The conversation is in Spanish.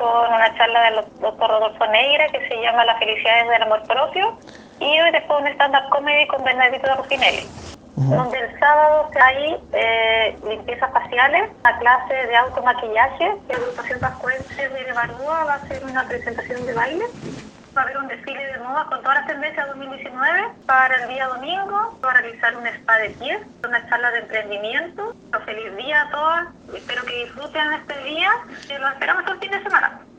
con una charla del doctor Rodolfo Neira que se llama Las felicidades del amor propio, y hoy después un stand-up comedy con Bernardito Ruffinelli, donde el sábado hay limpiezas faciales, una clase de automaquillaje, la agrupación Pascuense de Barúa va a hacer una presentación de baile. Va a haber un desfile de moda con todas las tendencias 2019 para el día domingo. Va a realizar un spa de pies, una charla de emprendimiento. Feliz día a todas. Espero que disfruten este día y los esperamos el fin de semana.